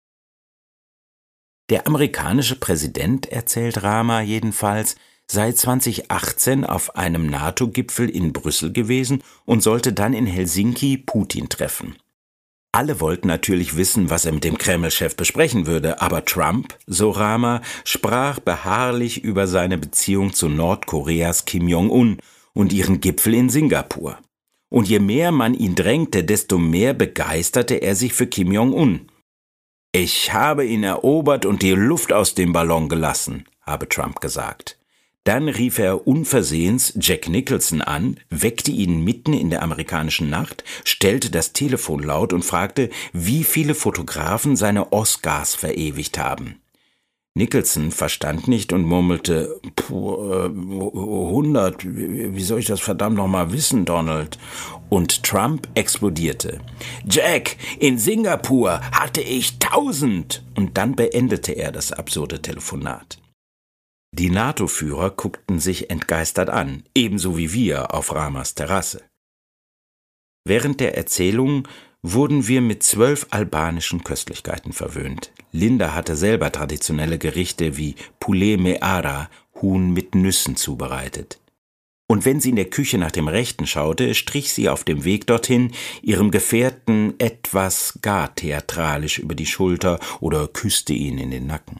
Der amerikanische Präsident, erzählt Rama jedenfalls, sei 2018 auf einem NATO-Gipfel in Brüssel gewesen und sollte dann in Helsinki Putin treffen. Alle wollten natürlich wissen, was er mit dem Kreml-Chef besprechen würde, aber Trump, so Rama, sprach beharrlich über seine Beziehung zu Nordkoreas Kim Jong-un und ihren Gipfel in Singapur. Und je mehr man ihn drängte, desto mehr begeisterte er sich für Kim Jong-un. Ich habe ihn erobert und die Luft aus dem Ballon gelassen, habe Trump gesagt. Dann rief er unversehens Jack Nicholson an, weckte ihn mitten in der amerikanischen Nacht, stellte das Telefon laut und fragte, wie viele Fotografen seine Oscars verewigt haben. Nicholson verstand nicht und murmelte, 100, wie soll ich das verdammt nochmal wissen, Donald? Und Trump explodierte. Jack, in Singapur hatte ich 1000! Und dann beendete er das absurde Telefonat. Die NATO-Führer guckten sich entgeistert an, ebenso wie wir auf Ramas Terrasse. Während der Erzählung wurden wir mit 12 albanischen Köstlichkeiten verwöhnt. Linda hatte selber traditionelle Gerichte wie Poulet me ara, Huhn mit Nüssen, zubereitet. Und wenn sie in der Küche nach dem Rechten schaute, strich sie auf dem Weg dorthin ihrem Gefährten etwas gar theatralisch über die Schulter oder küsste ihn in den Nacken.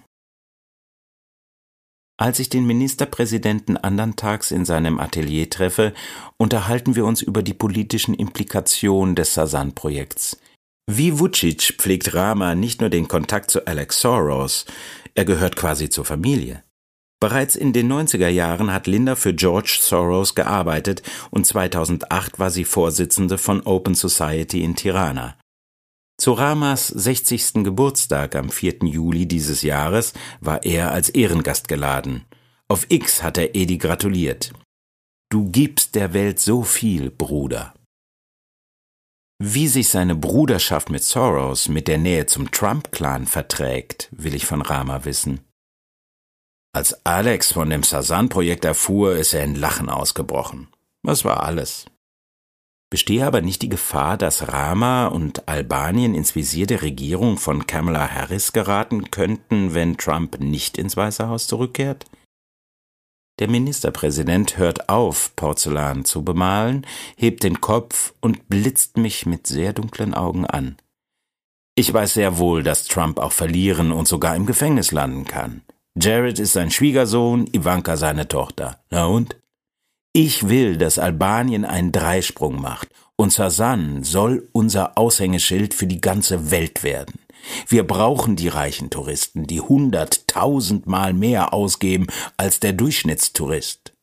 Als ich den Ministerpräsidenten andern Tags in seinem Atelier treffe, unterhalten wir uns über die politischen Implikationen des Sasan-Projekts. Wie Vučić pflegt Rama nicht nur den Kontakt zu Alex Soros, er gehört quasi zur Familie. Bereits in den 90er Jahren hat Linda für George Soros gearbeitet und 2008 war sie Vorsitzende von Open Society in Tirana. Zu Ramas 60. Geburtstag am 4. Juli dieses Jahres war er als Ehrengast geladen. Auf X hat er Edi gratuliert. Du gibst der Welt so viel, Bruder. Wie sich seine Bruderschaft mit Soros mit der Nähe zum Trump-Clan verträgt, will ich von Rama wissen. Als Alex von dem Sasan-Projekt erfuhr, ist er in Lachen ausgebrochen. Das war alles. Bestehe aber nicht die Gefahr, dass Rama und Albanien ins Visier der Regierung von Kamala Harris geraten könnten, wenn Trump nicht ins Weiße Haus zurückkehrt? Der Ministerpräsident hört auf, Porzellan zu bemalen, hebt den Kopf und blitzt mich mit sehr dunklen Augen an. Ich weiß sehr wohl, dass Trump auch verlieren und sogar im Gefängnis landen kann. Jared ist sein Schwiegersohn, Ivanka seine Tochter. Na und? Ich will, dass Albanien einen Dreisprung macht und Sasan soll unser Aushängeschild für die ganze Welt werden. Wir brauchen die reichen Touristen, die 100.000 Mal mehr ausgeben als der Durchschnittstourist.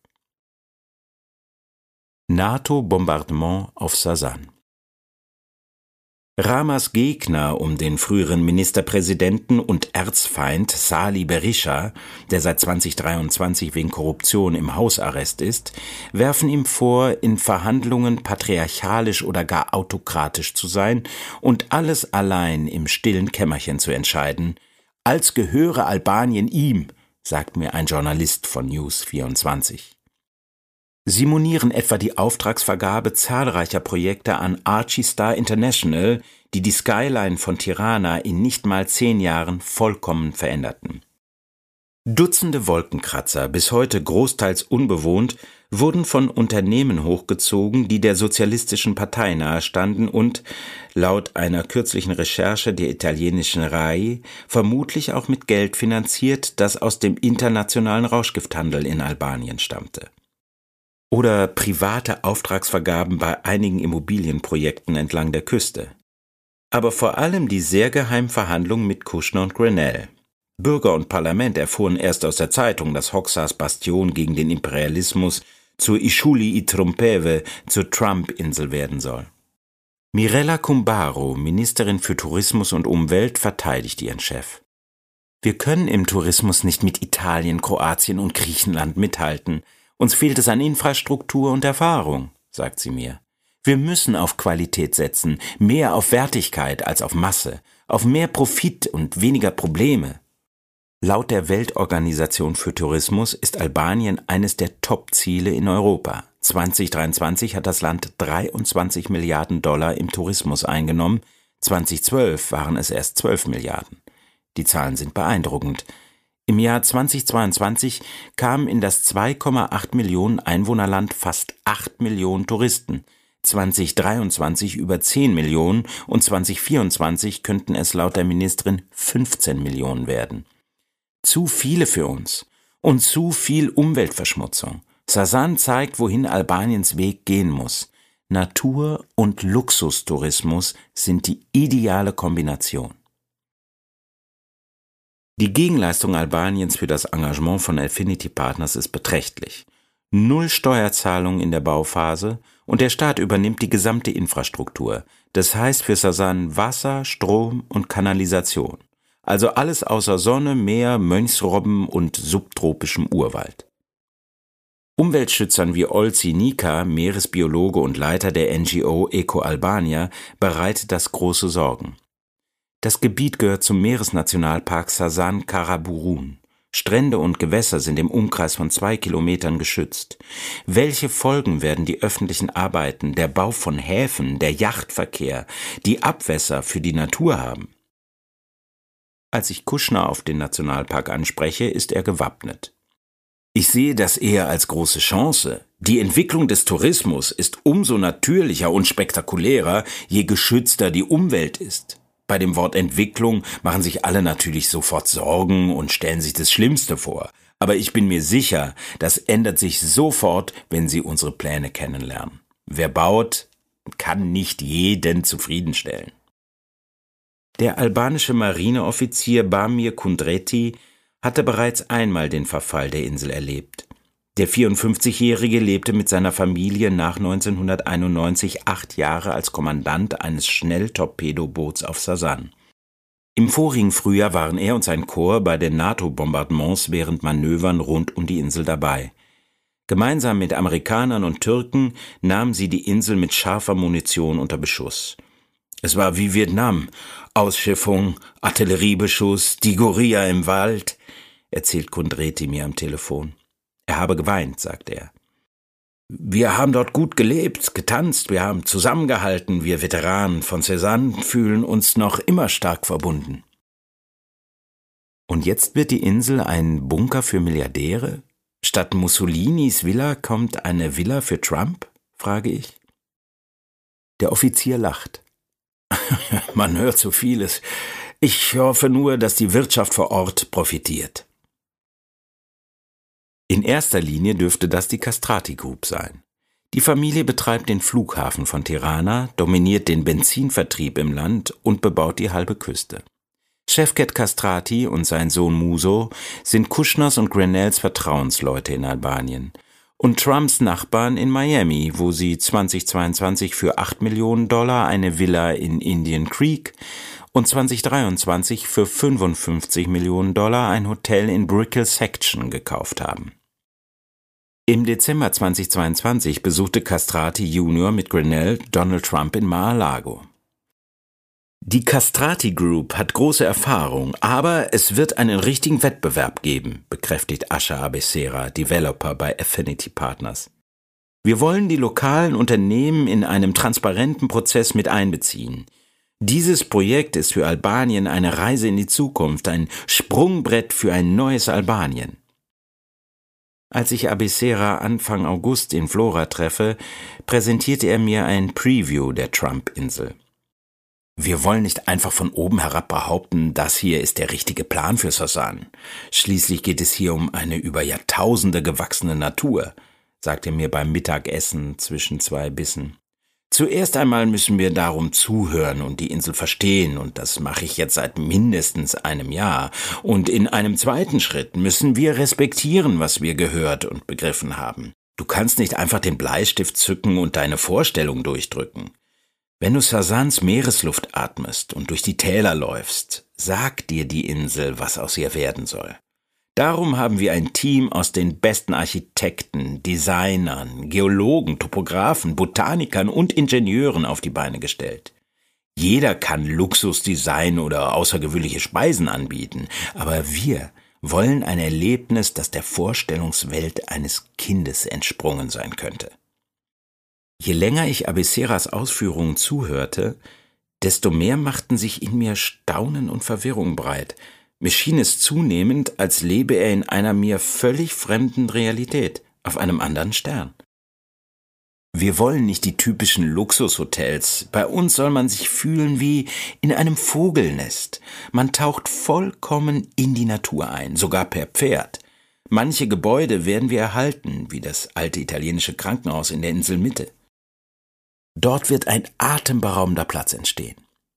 NATO-Bombardement auf Sasan. Ramas Gegner um den früheren Ministerpräsidenten und Erzfeind Sali Berisha, der seit 2023 wegen Korruption im Hausarrest ist, werfen ihm vor, in Verhandlungen patriarchalisch oder gar autokratisch zu sein und alles allein im stillen Kämmerchen zu entscheiden, als gehöre Albanien ihm, sagt mir ein Journalist von News 24. Sie monieren etwa die Auftragsvergabe zahlreicher Projekte an Archistar International, die die Skyline von Tirana in nicht mal 10 Jahren vollkommen veränderten. Dutzende Wolkenkratzer, bis heute großteils unbewohnt, wurden von Unternehmen hochgezogen, die der Sozialistischen Partei nahestanden und, laut einer kürzlichen Recherche der italienischen RAI, vermutlich auch mit Geld finanziert, das aus dem internationalen Rauschgifthandel in Albanien stammte. Oder private Auftragsvergaben bei einigen Immobilienprojekten entlang der Küste. Aber vor allem die sehr geheimen Verhandlungen mit Kushner und Grenell. Bürger und Parlament erfuhren erst aus der Zeitung, dass Hoxhas Bastion gegen den Imperialismus zur Ishuli i Trumpewe, zur Trump-Insel werden soll. Mirella Kumbaro, Ministerin für Tourismus und Umwelt, verteidigt ihren Chef. Wir können im Tourismus nicht mit Italien, Kroatien und Griechenland mithalten. Uns fehlt es an Infrastruktur und Erfahrung, sagt sie mir. Wir müssen auf Qualität setzen, mehr auf Wertigkeit als auf Masse, auf mehr Profit und weniger Probleme. Laut der Weltorganisation für Tourismus ist Albanien eines der Top-Ziele in Europa. 2023 hat das Land 23 Milliarden Dollar im Tourismus eingenommen, 2012 waren es erst 12 Milliarden. Die Zahlen sind beeindruckend. Im Jahr 2022 kamen in das 2,8 Millionen Einwohnerland fast 8 Millionen Touristen, 2023 über 10 Millionen und 2024 könnten es laut der Ministerin 15 Millionen werden. Zu viele für uns und zu viel Umweltverschmutzung. Sazan zeigt, wohin Albaniens Weg gehen muss. Natur- und Luxustourismus sind die ideale Kombination. Die Gegenleistung Albaniens für das Engagement von Affinity Partners ist beträchtlich. 0 Steuerzahlungen in der Bauphase und der Staat übernimmt die gesamte Infrastruktur. Das heißt für Sazan Wasser, Strom und Kanalisation. Also alles außer Sonne, Meer, Mönchsrobben und subtropischem Urwald. Umweltschützern wie Olsi Nika, Meeresbiologe und Leiter der NGO Eco Albania, bereitet das große Sorgen. Das Gebiet gehört zum Meeresnationalpark Sazan Karaburun. Strände und Gewässer sind im Umkreis von 2 Kilometern geschützt. Welche Folgen werden die öffentlichen Arbeiten, der Bau von Häfen, der Yachtverkehr, die Abwässer für die Natur haben? Als ich Kushner auf den Nationalpark anspreche, ist er gewappnet. Ich sehe das eher als große Chance. Die Entwicklung des Tourismus ist umso natürlicher und spektakulärer, je geschützter die Umwelt ist. Bei dem Wort Entwicklung machen sich alle natürlich sofort Sorgen und stellen sich das Schlimmste vor. Aber ich bin mir sicher, das ändert sich sofort, wenn Sie unsere Pläne kennenlernen. Wer baut, kann nicht jeden zufriedenstellen. Der albanische Marineoffizier Bamir Kundreti hatte bereits einmal den Verfall der Insel erlebt. Der 54-Jährige lebte mit seiner Familie nach 1991 8 Jahre als Kommandant eines Schnelltorpedoboots auf Sazan. Im vorigen Frühjahr waren er und sein Korps bei den NATO-Bombardements während Manövern rund um die Insel dabei. Gemeinsam mit Amerikanern und Türken nahmen sie die Insel mit scharfer Munition unter Beschuss. Es war wie Vietnam. Ausschiffung, Artilleriebeschuss, die Guerilla im Wald, erzählt Kundreti mir am Telefon. Er habe geweint, sagt er. Wir haben dort gut gelebt, getanzt, wir haben zusammengehalten, wir Veteranen von Sazan fühlen uns noch immer stark verbunden. Und jetzt wird die Insel ein Bunker für Milliardäre? Statt Mussolinis Villa kommt eine Villa für Trump? Frage ich. Der Offizier lacht. Man hört so vieles. Ich hoffe nur, dass die Wirtschaft vor Ort profitiert. In erster Linie dürfte das die Castrati Group sein. Die Familie betreibt den Flughafen von Tirana, dominiert den Benzinvertrieb im Land und bebaut die halbe Küste. Şevket Castrati und sein Sohn Muso sind Kushners und Grenells Vertrauensleute in Albanien und Trumps Nachbarn in Miami, wo sie 2022 für 8 Millionen Dollar eine Villa in Indian Creek und 2023 für 55 Millionen Dollar ein Hotel in Brickell Section gekauft haben. Im Dezember 2022 besuchte Castrati Jr. mit Grenell Donald Trump in Mar-a-Lago. Die Castrati Group hat große Erfahrung, aber es wird einen richtigen Wettbewerb geben, bekräftigt Asha Abessera, Developer bei Affinity Partners. Wir wollen die lokalen Unternehmen in einem transparenten Prozess mit einbeziehen. Dieses Projekt ist für Albanien eine Reise in die Zukunft, ein Sprungbrett für ein neues Albanien. Als ich Abessera Anfang August in Vlora treffe, präsentierte er mir ein Preview der Trump-Insel. Wir wollen nicht einfach von oben herab behaupten, das hier ist der richtige Plan für Sazan. Schließlich geht es hier um eine über Jahrtausende gewachsene Natur, sagte er mir beim Mittagessen zwischen 2 Bissen. Zuerst einmal müssen wir darum zuhören und die Insel verstehen, und das mache ich jetzt seit mindestens einem Jahr. Und in einem zweiten Schritt müssen wir respektieren, was wir gehört und begriffen haben. Du kannst nicht einfach den Bleistift zücken und deine Vorstellung durchdrücken. Wenn du Sazans Meeresluft atmest und durch die Täler läufst, sagt dir die Insel, was aus ihr werden soll. Darum haben wir ein Team aus den besten Architekten, Designern, Geologen, Topografen, Botanikern und Ingenieuren auf die Beine gestellt. Jeder kann Luxusdesign oder außergewöhnliche Speisen anbieten, aber wir wollen ein Erlebnis, das der Vorstellungswelt eines Kindes entsprungen sein könnte. Je länger ich Abeceras Ausführungen zuhörte, desto mehr machten sich in mir Staunen und Verwirrung breit. Mir schien es zunehmend, als lebe er in einer mir völlig fremden Realität, auf einem anderen Stern. Wir wollen nicht die typischen Luxushotels. Bei uns soll man sich fühlen wie in einem Vogelnest. Man taucht vollkommen in die Natur ein, sogar per Pferd. Manche Gebäude werden wir erhalten, wie das alte italienische Krankenhaus in der Inselmitte. Dort wird ein atemberaubender Platz entstehen.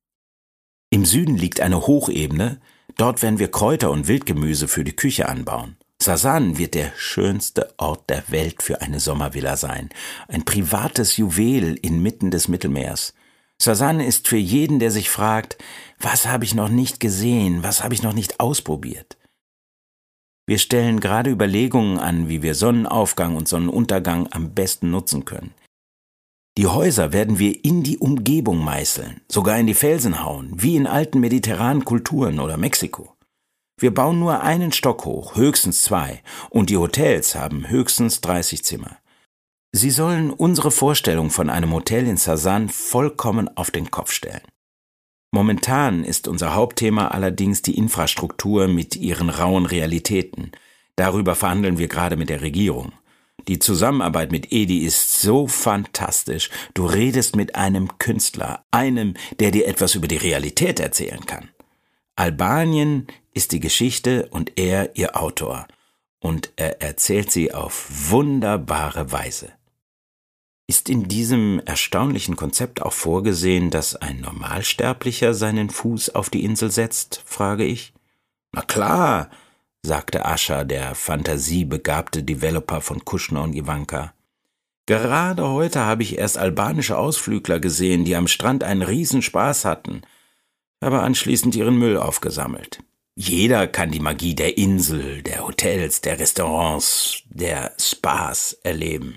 Im Süden liegt eine Hochebene, dort werden wir Kräuter und Wildgemüse für die Küche anbauen. Sazan wird der schönste Ort der Welt für eine Sommervilla sein, ein privates Juwel inmitten des Mittelmeers. Sazan ist für jeden, der sich fragt, was habe ich noch nicht gesehen, was habe ich noch nicht ausprobiert. Wir stellen gerade Überlegungen an, wie wir Sonnenaufgang und Sonnenuntergang am besten nutzen können. Die Häuser werden wir in die Umgebung meißeln, sogar in die Felsen hauen, wie in alten mediterranen Kulturen oder Mexiko. Wir bauen nur einen Stock hoch, höchstens 2, und die Hotels haben höchstens 30 Zimmer. Sie sollen unsere Vorstellung von einem Hotel in Sazan vollkommen auf den Kopf stellen. Momentan ist unser Hauptthema allerdings die Infrastruktur mit ihren rauen Realitäten. Darüber verhandeln wir gerade mit der Regierung. Die Zusammenarbeit mit Edi ist so fantastisch. Du redest mit einem Künstler, einem, der dir etwas über die Realität erzählen kann. Albanien ist die Geschichte und er ihr Autor. Und er erzählt sie auf wunderbare Weise. Ist in diesem erstaunlichen Konzept auch vorgesehen, dass ein Normalsterblicher seinen Fuß auf die Insel setzt, frage ich. Na klar, sagte Ascha, der fantasiebegabte Developer von Kushner und Ivanka. Gerade heute habe ich erst albanische Ausflügler gesehen, die am Strand einen Riesenspaß hatten, aber anschließend ihren Müll aufgesammelt. Jeder kann die Magie der Insel, der Hotels, der Restaurants, der Spas erleben.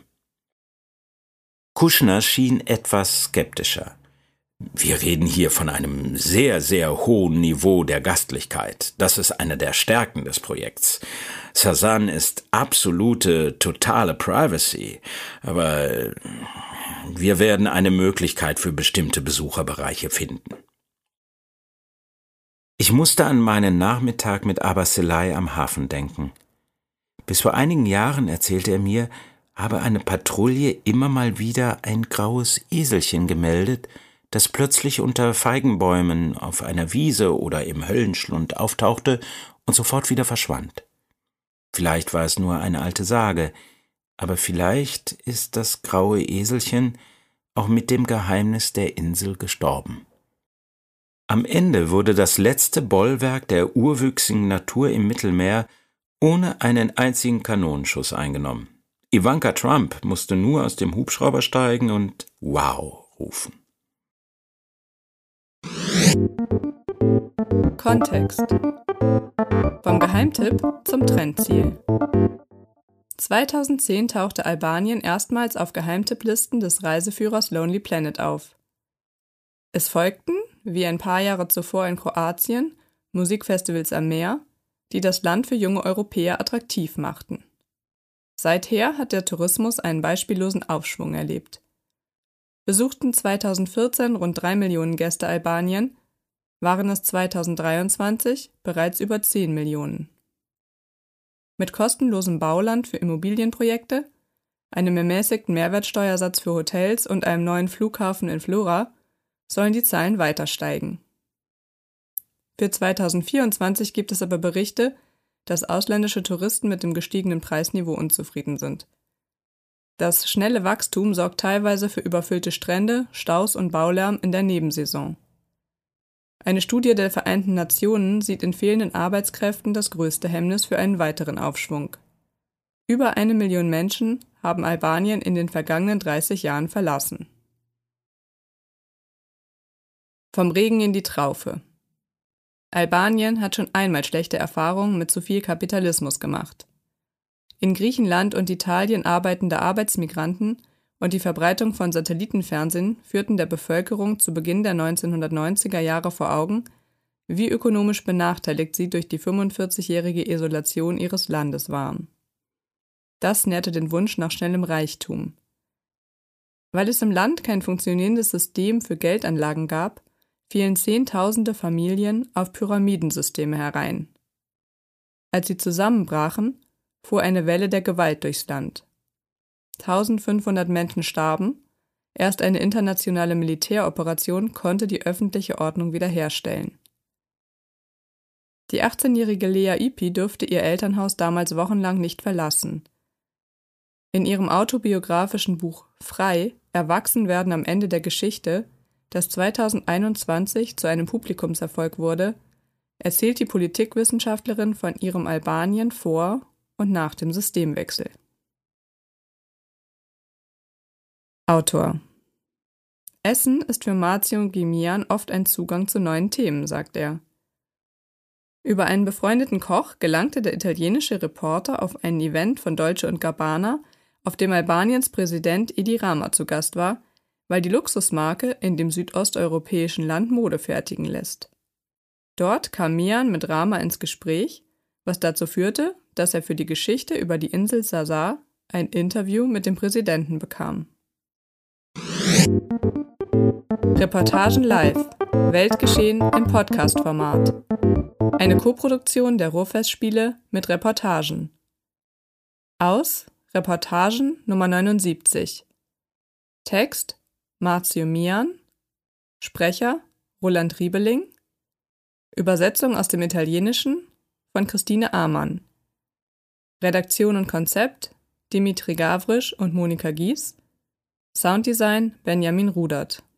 Kushner schien etwas skeptischer. Wir reden hier von einem sehr, sehr hohen Niveau der Gastlichkeit. Das ist eine der Stärken des Projekts. Sazan ist absolute, totale Privacy, aber wir werden eine Möglichkeit für bestimmte Besucherbereiche finden. Ich musste an meinen Nachmittag mit Abaselai am Hafen denken. Bis vor einigen Jahren, erzählte er mir, habe eine Patrouille immer mal wieder ein graues Eselchen gemeldet, das plötzlich unter Feigenbäumen auf einer Wiese oder im Höllenschlund auftauchte und sofort wieder verschwand. Vielleicht war es nur eine alte Sage, aber vielleicht ist das graue Eselchen auch mit dem Geheimnis der Insel gestorben. Am Ende wurde das letzte Bollwerk der urwüchsigen Natur im Mittelmeer ohne einen einzigen Kanonenschuss eingenommen. Ivanka Trump musste nur aus dem Hubschrauber steigen und »Wow« rufen. Kontext. Vom Geheimtipp zum Trendziel. 2010 tauchte Albanien erstmals auf Geheimtipplisten des Reiseführers Lonely Planet auf. Es folgten, wie ein paar Jahre zuvor in Kroatien, Musikfestivals am Meer, die das Land für junge Europäer attraktiv machten. Seither hat der Tourismus einen beispiellosen Aufschwung erlebt. Besuchten 2014 rund 3 Millionen Gäste Albanien, waren es 2023 bereits über 10 Millionen. Mit kostenlosem Bauland für Immobilienprojekte, einem ermäßigten Mehrwertsteuersatz für Hotels und einem neuen Flughafen in Vlora sollen die Zahlen weiter steigen. Für 2024 gibt es aber Berichte, dass ausländische Touristen mit dem gestiegenen Preisniveau unzufrieden sind. Das schnelle Wachstum sorgt teilweise für überfüllte Strände, Staus und Baulärm in der Nebensaison. Eine Studie der Vereinten Nationen sieht in fehlenden Arbeitskräften das größte Hemmnis für einen weiteren Aufschwung. Über 1 Million Menschen haben Albanien in den vergangenen 30 Jahren verlassen. Vom Regen in die Traufe. Albanien hat schon einmal schlechte Erfahrungen mit zu viel Kapitalismus gemacht. In Griechenland und Italien arbeitende Arbeitsmigranten und die Verbreitung von Satellitenfernsehen führten der Bevölkerung zu Beginn der 1990er Jahre vor Augen, wie ökonomisch benachteiligt sie durch die 45-jährige Isolation ihres Landes waren. Das nährte den Wunsch nach schnellem Reichtum. Weil es im Land kein funktionierendes System für Geldanlagen gab, fielen Zehntausende Familien auf Pyramidensysteme herein. Als sie zusammenbrachen, fuhr eine Welle der Gewalt durchs Land. 1500 Menschen starben, erst eine internationale Militäroperation konnte die öffentliche Ordnung wiederherstellen. Die 18-jährige Lea Ypi durfte ihr Elternhaus damals wochenlang nicht verlassen. In ihrem autobiografischen Buch »Frei – Erwachsenwerden am Ende der Geschichte«, das 2021 zu einem Publikumserfolg wurde, erzählt die Politikwissenschaftlerin von ihrem Albanien vor und nach dem Systemwechsel. Autor: Essen ist für Marcio Gimian oft ein Zugang zu neuen Themen, sagt er. Über einen befreundeten Koch gelangte der italienische Reporter auf ein Event von Dolce & Gabbana, auf dem Albaniens Präsident Edi Rama zu Gast war, weil die Luxusmarke in dem südosteuropäischen Land Mode fertigen lässt. Dort kam Mian mit Rama ins Gespräch, was dazu führte, dass er für die Geschichte über die Insel Sazar ein Interview mit dem Präsidenten bekam. Reportagen live. Weltgeschehen im Podcast-Format. Eine Koproduktion der Ruhrfestspiele mit Reportagen. Aus Reportagen Nummer 79. Text Marcio Mian. Sprecher Roland Riebeling. Übersetzung aus dem Italienischen von Christine Amann. Redaktion und Konzept Dimitri Gavrisch und Monika Gies. Sounddesign Benjamin Rudert.